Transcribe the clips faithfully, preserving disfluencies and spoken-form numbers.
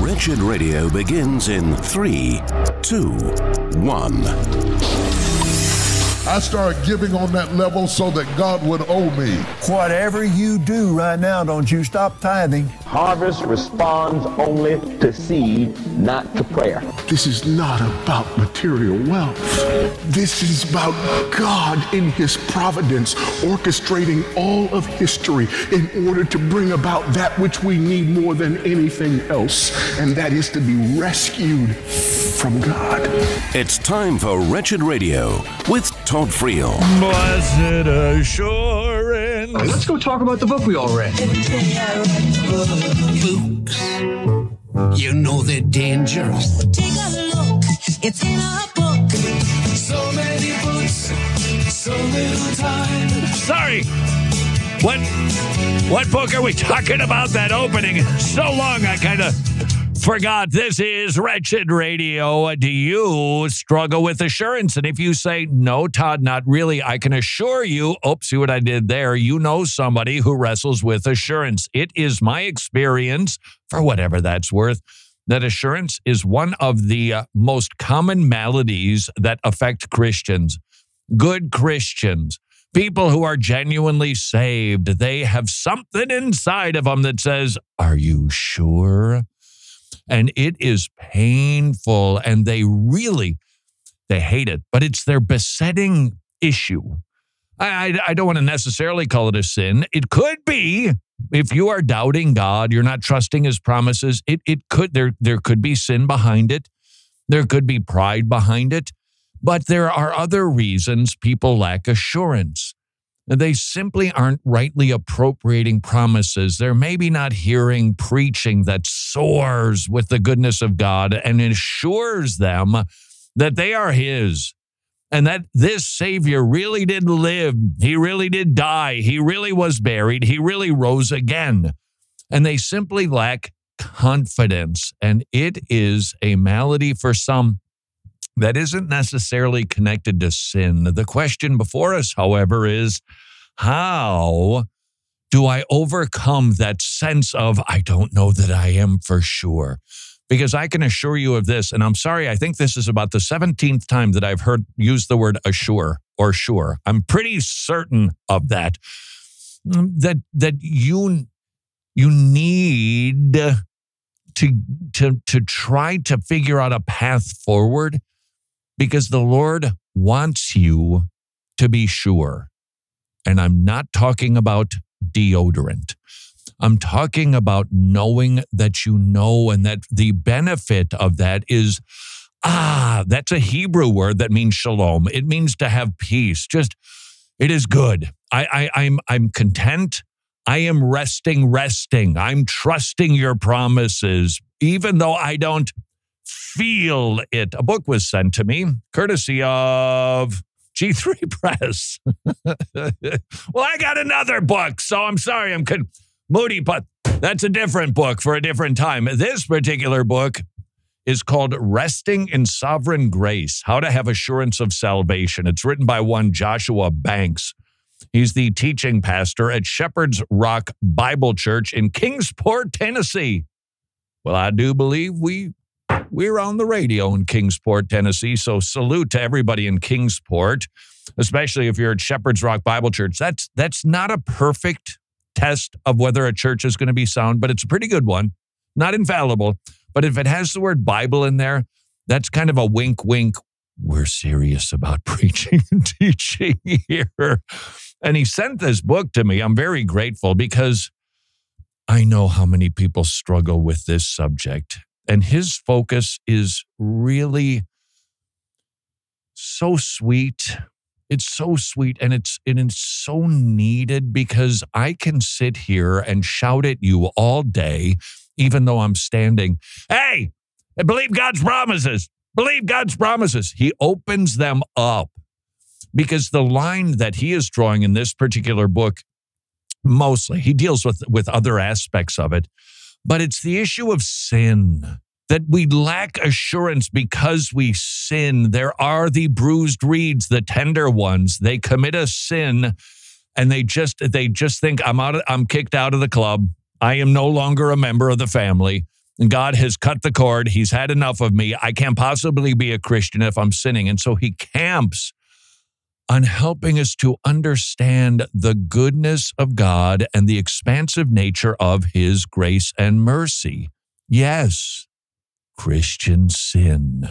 Wretched Radio begins in three, two, one. I started giving on that level so that God would owe me. Whatever you do right now, don't you stop tithing. Harvest responds only to seed, not to prayer. This is not about material wealth. This is about God in His providence orchestrating all of history in order to bring about that which we need more than anything else, and that is to be rescued from God. It's time for Wretched Radio with Todd Friel. Blessed assurance. Let's go talk about the book we all read. Books. You know they're dangerous. Take a look. It's in a book. So many books, so little time. Sorry. What what book are we talking about? That opening so long I kind of forgot. This is Wretched Radio. Do you struggle with assurance? And if you say, no, Todd, not really, I can assure you, oops, see what I did there, you know somebody who wrestles with assurance. It is my experience, for whatever that's worth, that assurance is one of the uh, most common maladies that affect Christians. Good Christians. People who are genuinely saved. They have something inside of them that says, are you sure? And it is painful, and they really, they hate it, but it's their besetting issue. I, I, I don't want to necessarily call it a sin. It could be, if you are doubting God, you're not trusting His promises, it it could, there, there could be sin behind it. There could be pride behind it, but there are other reasons people lack assurance. They simply aren't rightly appropriating promises. They're maybe not hearing preaching that soars with the goodness of God and assures them that they are His and that this Savior really did live. He really did die. He really was buried. He really rose again. And they simply lack confidence. And it is a malady for some that isn't necessarily connected to sin. The question before us, however, is how do I overcome that sense of, I don't know that I am for sure? Because I can assure you of this, and I'm sorry, I think this is about the seventeenth time that I've heard use the word assure or sure. I'm pretty certain of that, that, that you, you need to, to, to try to figure out a path forward, because the Lord wants you to be sure. And I'm not talking about deodorant. I'm talking about knowing that you know, and that the benefit of that is, ah, that's a Hebrew word that means shalom. It means to have peace. Just, it is good. I, I, I'm, I'm content. I am resting, resting. I'm trusting your promises, even though I don't feel it. A book was sent to me, courtesy of G three Press. Well, I got another book, so I'm sorry, I'm con- moody, but that's a different book for a different time. This particular book is called Resting in Sovereign Grace, How to Have Assurance of Salvation. It's written by one Joshua Banks. He's the teaching pastor at Shepherd's Rock Bible Church in Kingsport, Tennessee. Well, I do believe we We're on the radio in Kingsport, Tennessee, so salute to everybody in Kingsport, especially if you're at Shepherd's Rock Bible Church. That's that's not a perfect test of whether a church is going to be sound, but it's a pretty good one. Not infallible, but if it has the word Bible in there, that's kind of a wink, wink. We're serious about preaching and teaching here. And he sent this book to me. I'm very grateful because I know how many people struggle with this subject. And his focus is really so sweet. It's so sweet, and it's and it's so needed, because I can sit here and shout at you all day, even though I'm standing. Hey, believe God's promises. Believe God's promises. He opens them up, because the line that he is drawing in this particular book, mostly, he deals with, with other aspects of it, but it's the issue of sin, that we lack assurance because we sin. There are the bruised reeds, the tender ones. They commit a sin, and they just they just think, I'm out of, I'm kicked out of the club. I am no longer a member of the family. And God has cut the cord. He's had enough of me. I can't possibly be a Christian if I'm sinning. And so he camps on helping us to understand the goodness of God and the expansive nature of his grace and mercy. Yes, Christians sin.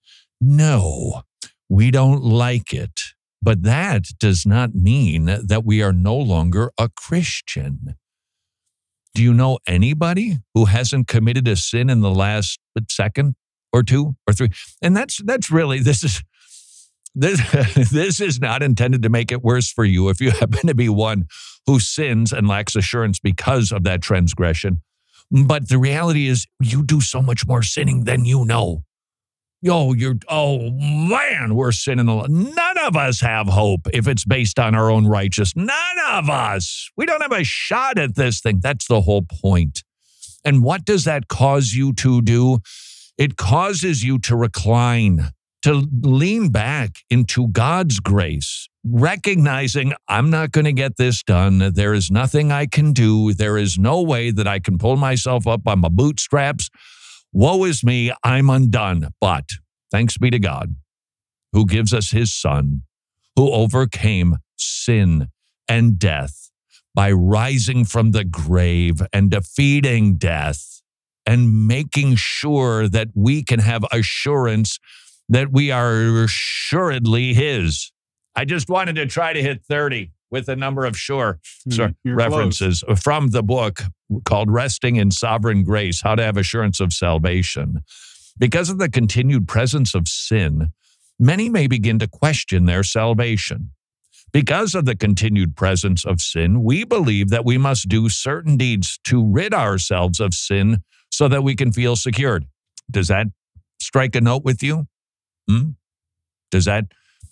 No, we don't like it. But that does not mean that we are no longer a Christian. Do you know anybody who hasn't committed a sin in the last second or two or three? And that's that's really, this is this, this is not intended to make it worse for you if you happen to be one who sins and lacks assurance because of that transgression. But the reality is you do so much more sinning than you know. Yo, you're, oh man, we're sinning a lot. None of us have hope if it's based on our own righteousness. None of us. We don't have a shot at this thing. That's the whole point. And what does that cause you to do? It causes you to recline, to lean back into God's grace, recognizing I'm not going to get this done. There is nothing I can do. There is no way that I can pull myself up by my bootstraps. Woe is me, I'm undone. But thanks be to God, who gives us his Son, who overcame sin and death by rising from the grave and defeating death and making sure that we can have assurance that we are assuredly his. I just wanted to try to hit thirty with a number of sure sorry, references close. From the book called Resting in Sovereign Grace, How to Have Assurance of Salvation. Because of the continued presence of sin, many may begin to question their salvation. Because of the continued presence of sin, we believe that we must do certain deeds to rid ourselves of sin so that we can feel secured. Does that strike a note with you? Hmm? Does that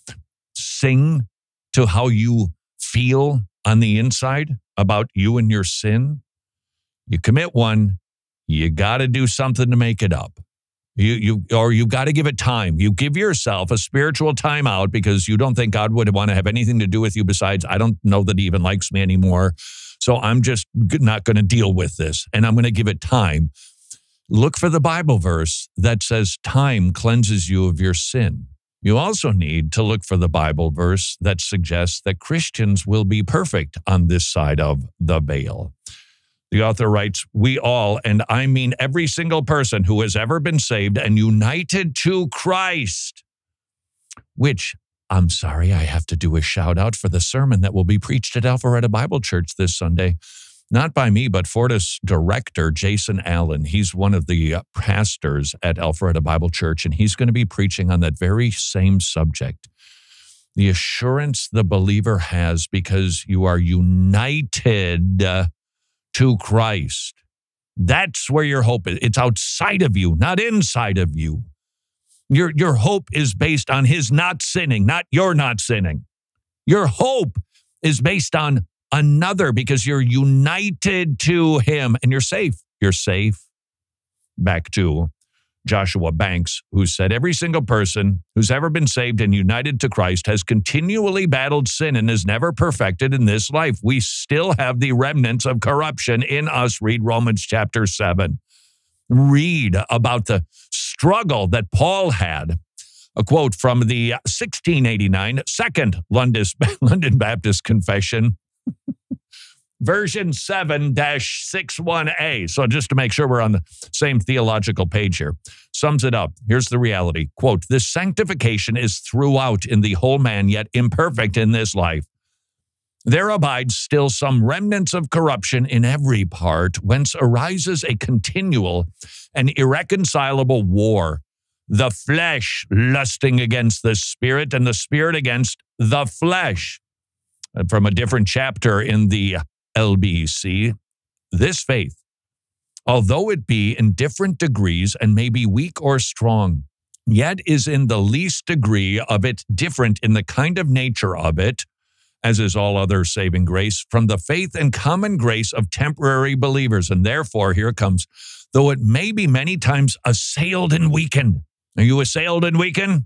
sing to how you feel on the inside about you and your sin? You commit one, you got to do something to make it up. You, you, or you've got to give it time. You give yourself a spiritual timeout because you don't think God would want to have anything to do with you besides, I don't know that he even likes me anymore. So I'm just not going to deal with this and I'm going to give it time. Look for the Bible verse that says time cleanses you of your sin. You also need to look for the Bible verse that suggests that Christians will be perfect on this side of the veil. The author writes, we all, and I mean every single person who has ever been saved and united to Christ, which, I'm sorry, I have to do a shout out for the sermon that will be preached at Alpharetta Bible Church this Sunday. Not by me, but Fortis director, Jason Allen. He's one of the pastors at Alpharetta Bible Church, and he's going to be preaching on that very same subject. The assurance the believer has because you are united to Christ. That's where your hope is. It's outside of you, not inside of you. Your, your hope is based on his not sinning, not your not sinning. Your hope is based on another because you're united to him and you're safe. You're safe. Back to Joshua Banks, who said, every single person who's ever been saved and united to Christ has continually battled sin and is never perfected in this life. We still have the remnants of corruption in us. Read Romans chapter seven. Read about the struggle that Paul had. A quote from the sixteen eighty-nine Second London Baptist Confession, version seven dash sixty-one A. So just to make sure we're on the same theological page here, sums it up. Here's the reality. Quote, this sanctification is throughout in the whole man, yet imperfect in this life. There abides still some remnants of corruption in every part, whence arises a continual and irreconcilable war. The flesh lusting against the spirit and the spirit against the flesh. And from a different chapter in the L B C, this faith, although it be in different degrees and may be weak or strong, yet is in the least degree of it different in the kind of nature of it, as is all other saving grace, from the faith and common grace of temporary believers. And therefore, here it comes, though it may be many times assailed and weakened. Are you assailed and weakened?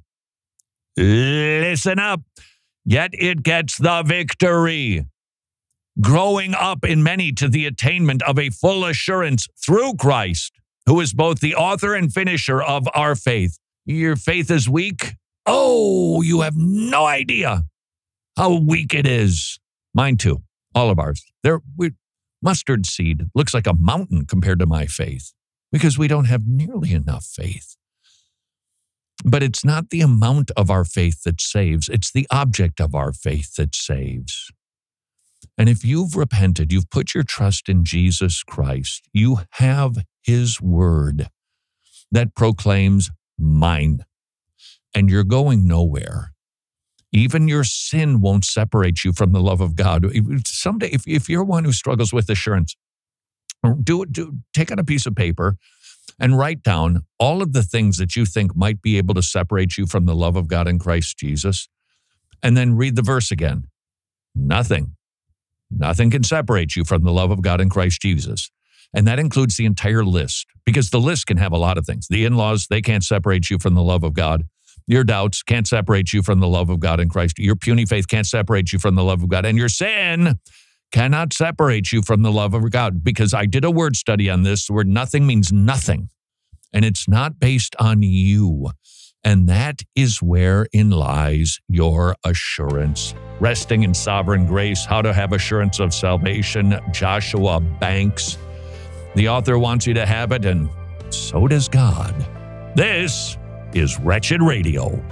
Listen up. Yet it gets the victory, growing up in many to the attainment of a full assurance through Christ. who is both the author and finisher of our faith. Your faith is weak? Oh, you have no idea how weak it is. Mine too. All of ours. They're we, mustard seed looks like a mountain compared to my faith because we don't have nearly enough faith. But it's not the amount of our faith that saves. It's the object of our faith that saves. And if you've repented, you've put your trust in Jesus Christ, you have his word that proclaims mine, and you're going nowhere. Even your sin won't separate you from the love of God. Someday, if, if you're one who struggles with assurance, do, do take out a piece of paper and write down all of the things that you think might be able to separate you from the love of God in Christ Jesus, and then read the verse again. Nothing. Nothing can separate you from the love of God in Christ Jesus. And that includes the entire list, because the list can have a lot of things. The in-laws, they can't separate you from the love of God. Your doubts can't separate you from the love of God in Christ. Your puny faith can't separate you from the love of God. And your sin cannot separate you from the love of God, because I did a word study on this where nothing means nothing. And it's not based on you. And that is wherein lies your assurance. Resting in sovereign grace, how to have assurance of salvation, Joshua Banks. The author wants you to have it, and so does God. This is Wretched Radio.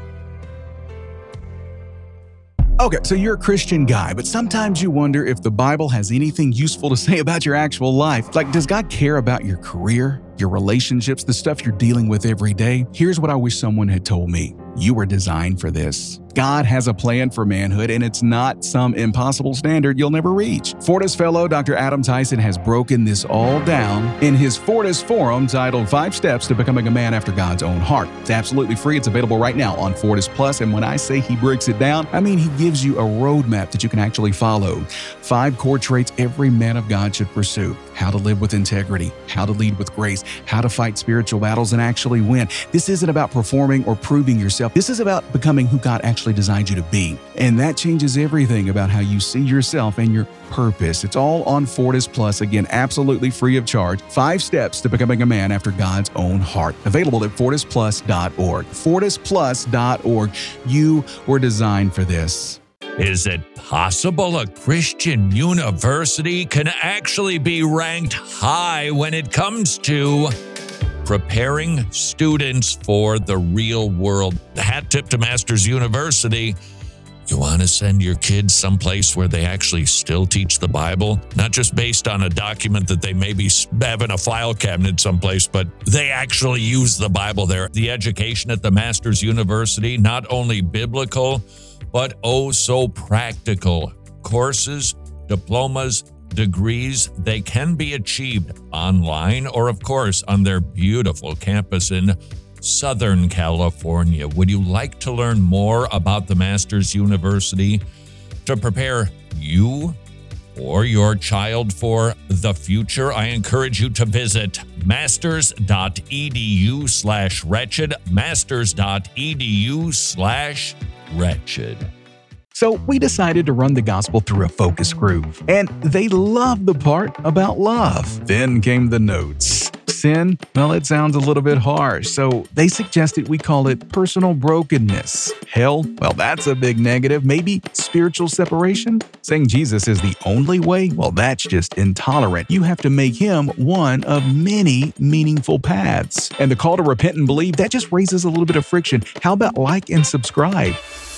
Okay, so you're a Christian guy, but sometimes you wonder if the Bible has anything useful to say about your actual life. Like, does God care about your career, your relationships, the stuff you're dealing with every day? Here's what I wish someone had told me. You were designed for this. God has a plan for manhood, and it's not some impossible standard you'll never reach. Fortis fellow Doctor Adam Tyson has broken this all down in his Fortis Forum titled Five Steps to Becoming a Man After God's Own Heart. It's absolutely free. It's available right now on Fortis Plus, and when I say he breaks it down, I mean he gives you a roadmap that you can actually follow. Five core traits every man of God should pursue. How to live with integrity, how to lead with grace, how to fight spiritual battles and actually win. This isn't about performing or proving yourself. This is about becoming who God actually designed you to be. And that changes everything about how you see yourself and your purpose. It's all on Fortis Plus. Again, absolutely free of charge. Five steps to becoming a man after God's own heart. Available at fortis plus dot org. fortis plus dot org. You were designed for this. Is it possible a Christian university can actually be ranked high when it comes to preparing students for the real world? Hat tip to Masters University. You want to send your kids someplace where they actually still teach the Bible? Not just based on a document that they maybe have in a file cabinet someplace, but they actually use the Bible there. The education at the Masters University, not only biblical, but oh so practical. Courses, diplomas, degrees, they can be achieved online or, of course, on their beautiful campus in Southern California. Would you like to learn more about the Masters University to prepare you or your child for the future? I encourage you to visit masters.edu slash wretched, masters.edu slash wretched. So we decided to run the gospel through a focus group, and they loved the part about love. Then came the notes. Sin, well, it sounds a little bit harsh, so they suggested we call it personal brokenness. Hell, well, that's a big negative. Maybe spiritual separation? Saying Jesus is the only way? Well, that's just intolerant. You have to make him one of many meaningful paths. And the call to repent and believe, that just raises a little bit of friction. How about like and subscribe?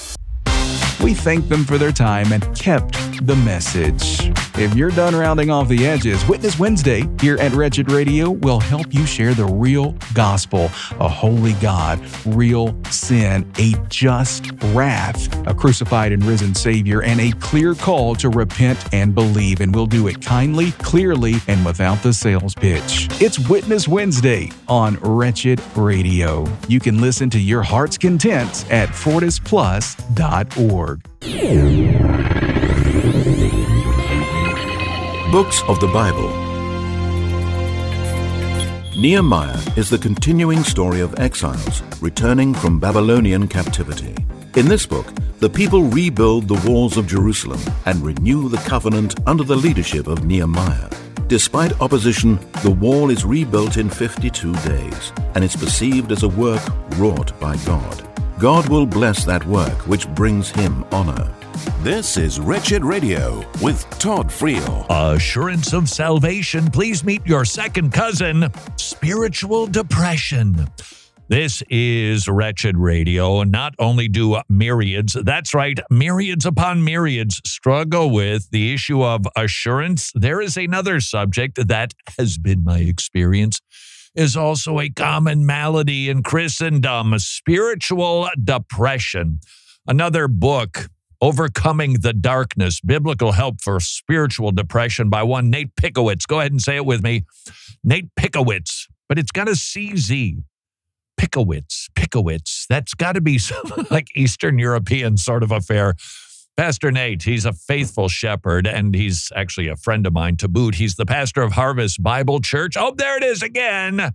We thanked them for their time and kept the message. If you're done rounding off the edges, Witness Wednesday here at Wretched Radio will help you share the real gospel, a holy God, real sin, a just wrath, a crucified and risen Savior, and a clear call to repent and believe. And we'll do it kindly, clearly, and without the sales pitch. It's Witness Wednesday on Wretched Radio. You can listen to your heart's content at fortis plus dot org. Books of the Bible. Nehemiah is the continuing story of exiles returning from Babylonian captivity. In this book, the people rebuild the walls of Jerusalem and renew the covenant under the leadership of Nehemiah. Despite opposition, the wall is rebuilt in fifty-two days, and it's perceived as a work wrought by God. God will bless that work which brings him honor. This is Wretched Radio with Todd Friel. Assurance of salvation. Please meet your second cousin, spiritual depression. This is Wretched Radio. Not only do myriads, that's right, myriads upon myriads struggle with the issue of assurance, there is another subject that has been my experience, is also a common malady in Christendom, spiritual depression. Another book, Overcoming the Darkness, Biblical Help for Spiritual Depression by one Nate Pickowicz. Go ahead and say it with me. Nate Pickowicz, but it's got a C Z. Pickowicz, Pickowicz. That's got to be some like Eastern European sort of affair. Pastor Nate, he's a faithful shepherd, and he's actually a friend of mine to boot. He's the pastor of Harvest Bible Church. Oh, there it is again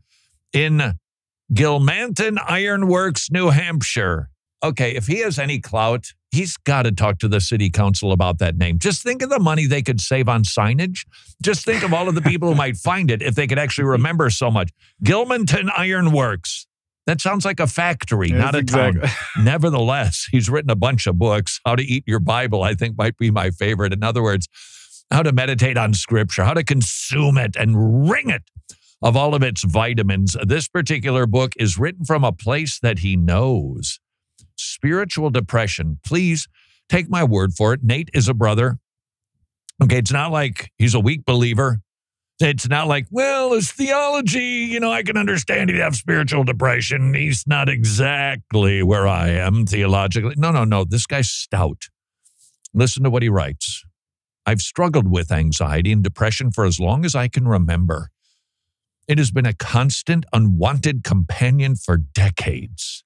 in Gilmanton Ironworks, New Hampshire. Okay, if he has any clout, he's got to talk to the city council about that name. Just think of the money they could save on signage. Just think of all of the people who might find it if they could actually remember so much. Gilmanton Ironworks. That sounds like a factory, yes, not a exactly. town. Nevertheless, he's written a bunch of books. How to Eat Your Bible, I think, might be my favorite. In other words, how to meditate on Scripture, how to consume it and wring it of all of its vitamins. This particular book is written from a place that he knows. Spiritual depression. Please take my word for it. Nate is a brother. Okay, it's not like he's a weak believer. It's not like, well, his theology, you know, I can understand he'd have spiritual depression. He's not exactly where I am theologically. No, no, no. This guy's stout. Listen to what he writes. I've struggled with anxiety and depression for as long as I can remember. It has been a constant, unwanted companion for decades.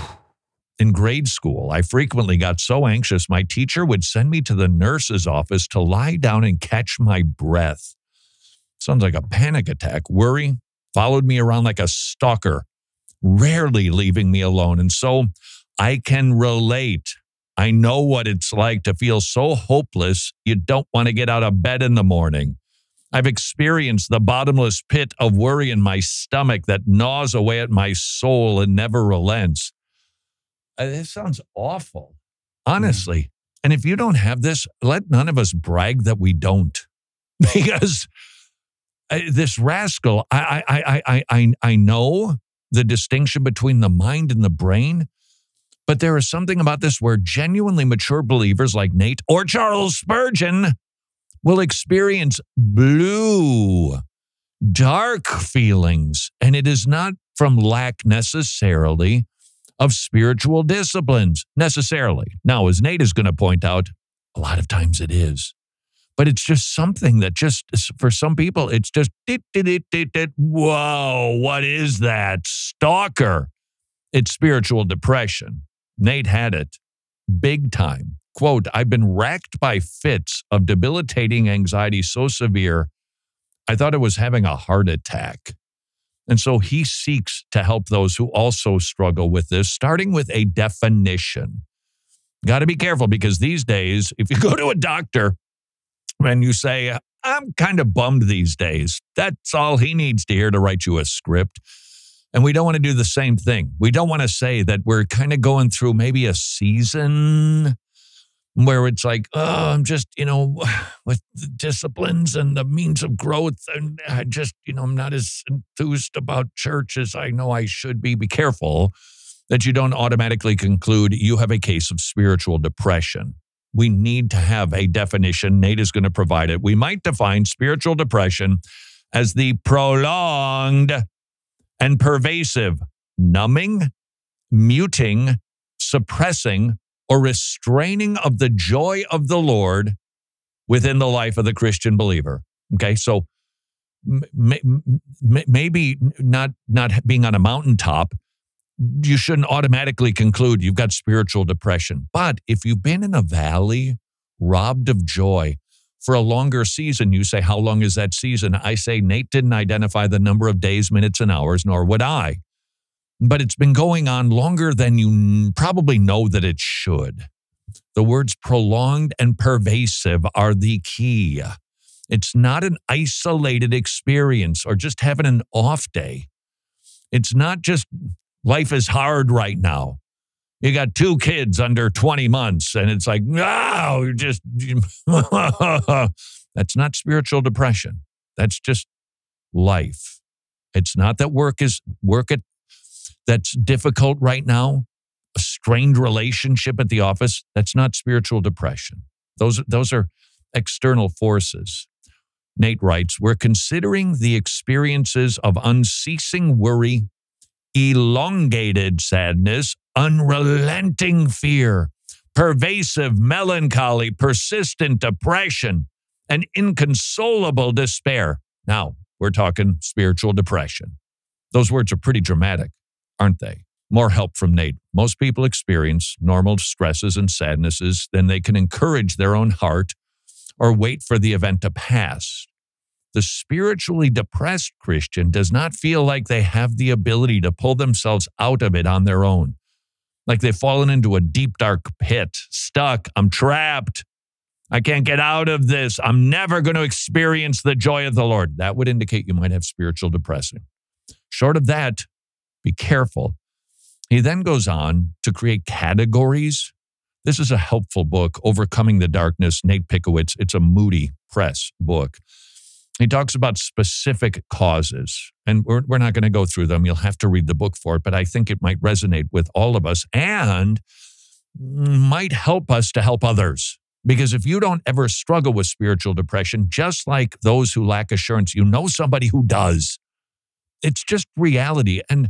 In grade school, I frequently got so anxious, my teacher would send me to the nurse's office to lie down and catch my breath. Sounds like a panic attack. Worry followed me around like a stalker, rarely leaving me alone. And so I can relate. I know what it's like to feel so hopeless you don't want to get out of bed in the morning. I've experienced the bottomless pit of worry in my stomach that gnaws away at my soul and never relents. Uh, this sounds awful, honestly. Mm. And if you don't have this, let none of us brag that we don't. Because uh, this rascal, I, I, I, I, I know the distinction between the mind and the brain, but there is something about this where genuinely mature believers like Nate or Charles Spurgeon will experience blue, dark feelings. And it is not from lack necessarily of spiritual disciplines, necessarily. Now, as Nate is going to point out, a lot of times it is. But it's just something that just, for some people, it's just, whoa, what is that? Stalker. It's spiritual depression. Nate had it big time. Quote, I've been racked by fits of debilitating anxiety so severe, I thought I was having a heart attack. And so he seeks to help those who also struggle with this, starting with a definition. Got to be careful because these days, if you go to a doctor and you say, I'm kind of bummed these days, that's all he needs to hear to write you a script. And we don't want to do the same thing. We don't want to say that we're kind of going through maybe a season where it's like, oh, I'm just, you know, with the disciplines and the means of growth, and I just, you know, I'm not as enthused about church as I know I should be. Be careful that you don't automatically conclude you have a case of spiritual depression. We need to have a definition. Nate is going to provide it. We might define spiritual depression as the prolonged and pervasive numbing, muting, suppressing, or restraining of the joy of the Lord within the life of the Christian believer. Okay, so m- m- maybe not, not being on a mountaintop, you shouldn't automatically conclude you've got spiritual depression. But if you've been in a valley, robbed of joy for a longer season, you say, how long is that season? I say, Nate didn't identify the number of days, minutes, and hours, nor would I. but it's been going on longer than you probably know that it should. The words prolonged and pervasive are the key. It's not an isolated experience or just having an off day. It's not just life is hard right now. You got two kids under twenty months and it's like, no, you're just, that's not spiritual depression. That's just life. It's not that work is work at that's difficult right now. A strained relationship at the office, that's not spiritual depression. Those, those are external forces. Nate writes, we're considering the experiences of unceasing worry, elongated sadness, unrelenting fear, pervasive melancholy, persistent depression, and inconsolable despair. Now, we're talking spiritual depression. Those words are pretty dramatic, aren't they? More help from Nate. Most people experience normal stresses and sadnesses, then they can encourage their own heart or wait for the event to pass. The spiritually depressed Christian does not feel like they have the ability to pull themselves out of it on their own. Like they've fallen into a deep, dark pit, stuck, I'm trapped. I can't get out of this. I'm never going to experience the joy of the Lord. That would indicate you might have spiritual depression. Short of that, be careful. He then goes on to create categories. This is a helpful book, Overcoming the Darkness, Nate Pickowitz. It's a Moody Press book. He talks about specific causes, and we're, we're not going to go through them. You'll have to read the book for it, but I think it might resonate with all of us and might help us to help others. Because if you don't ever struggle with spiritual depression, just like those who lack assurance, you know somebody who does. It's just reality. And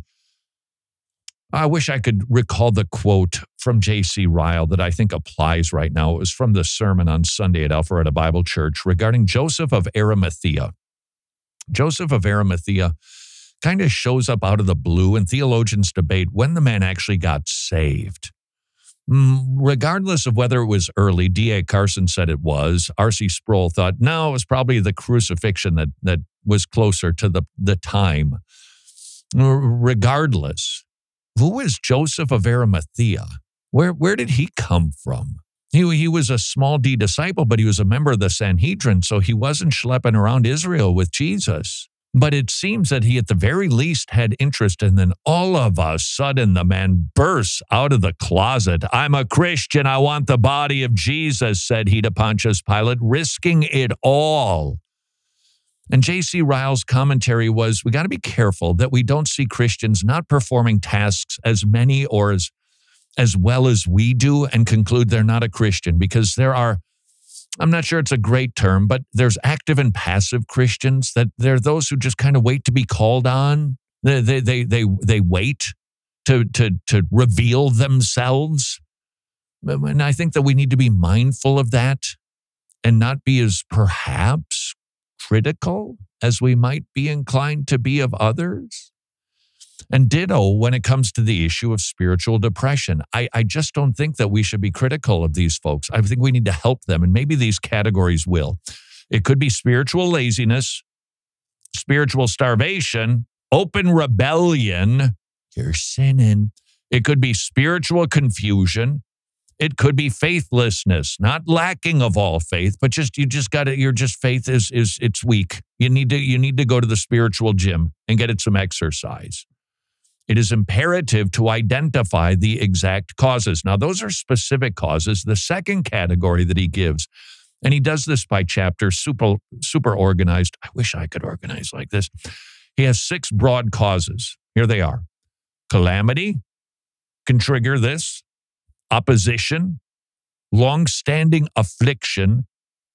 I wish I could recall the quote from J C Ryle that I think applies right now. It was from the sermon on Sunday at Alpharetta Bible Church regarding Joseph of Arimathea. Joseph of Arimathea kind of shows up out of the blue, and theologians debate when the man actually got saved. Regardless of whether it was early, D A Carson said it was. R C Sproul thought, no, it was probably the crucifixion that, that was closer to the, the time. Regardless, who is Joseph of Arimathea? Where, where did he come from? He, he was a small d disciple, but he was a member of the Sanhedrin, so he wasn't schlepping around Israel with Jesus. But it seems that he at the very least had interest, and then all of a sudden the man bursts out of the closet. I'm a Christian. I want the body of Jesus, said he to Pontius Pilate, risking it all. And J C Ryle's commentary was, we got to be careful that we don't see Christians not performing tasks as many or as, as well as we do and conclude they're not a Christian, because there are, I'm not sure it's a great term, but there's active and passive Christians, that they're those who just kind of wait to be called on. They, they, they, they, they wait to, to, to reveal themselves. And I think that we need to be mindful of that and not be as perhaps critical as we might be inclined to be of others. And ditto when it comes to the issue of spiritual depression. I, I just don't think that we should be critical of these folks. I think we need to help them, and maybe these categories will. It could be spiritual laziness, spiritual starvation, open rebellion. You're sinning. It could be spiritual confusion. It could be faithlessness, not lacking of all faith, but just you just got to, your just faith is is it's weak. You need to you need to go to the spiritual gym and get it some exercise. It is imperative to identify the exact causes. Now, those are specific causes. The second category that he gives, and he does this by chapter, super super organized. I wish I could organize like this. He has six broad causes. Here they are. Calamity can trigger this. Opposition, long-standing affliction,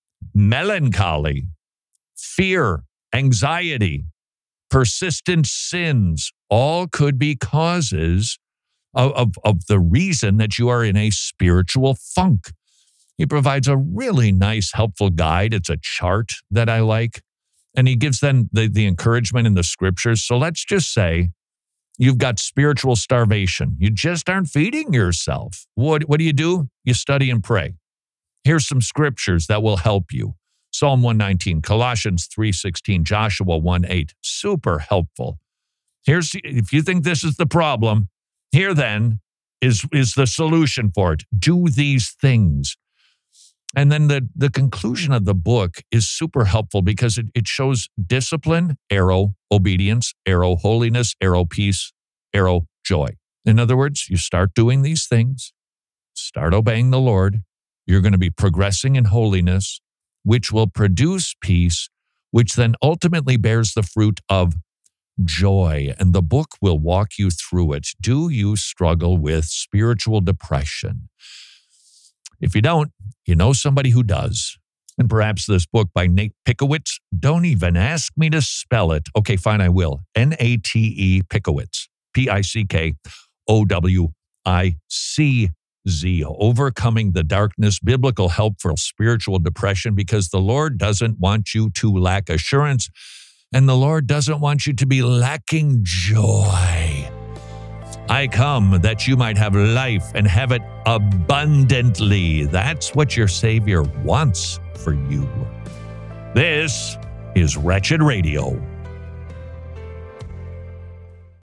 melancholy, fear, anxiety, persistent sins, all could be causes of, of, of the reason that you are in a spiritual funk. He provides a really nice, helpful guide. It's a chart that I like. And he gives them the, the encouragement in the scriptures. So let's just say you've got spiritual starvation. You just aren't feeding yourself. What, what do you do? You study and pray. Here's some scriptures that will help you. Psalm one nineteen, Colossians three sixteen, Joshua one eight. Super helpful. Here's, if you think this is the problem, here then is, is the solution for it. Do these things. And then the, the conclusion of the book is super helpful because it, it shows discipline, arrow, obedience, arrow, holiness, arrow, peace, arrow, joy. In other words, you start doing these things, start obeying the Lord, you're going to be progressing in holiness, which will produce peace, which then ultimately bears the fruit of joy. And the book will walk you through it. Do you struggle with spiritual depression? If you don't, you know somebody who does. And perhaps this book by Nate Pickowicz, don't even ask me to spell it. Okay, fine, I will. N A T E Pickowicz, P I C K O W I C Z, Overcoming the Darkness, Biblical Help for Spiritual Depression, because the Lord doesn't want you to lack assurance, and the Lord doesn't want you to be lacking joy. I come that you might have life and have it abundantly. That's what your Savior wants for you. This is Wretched Radio.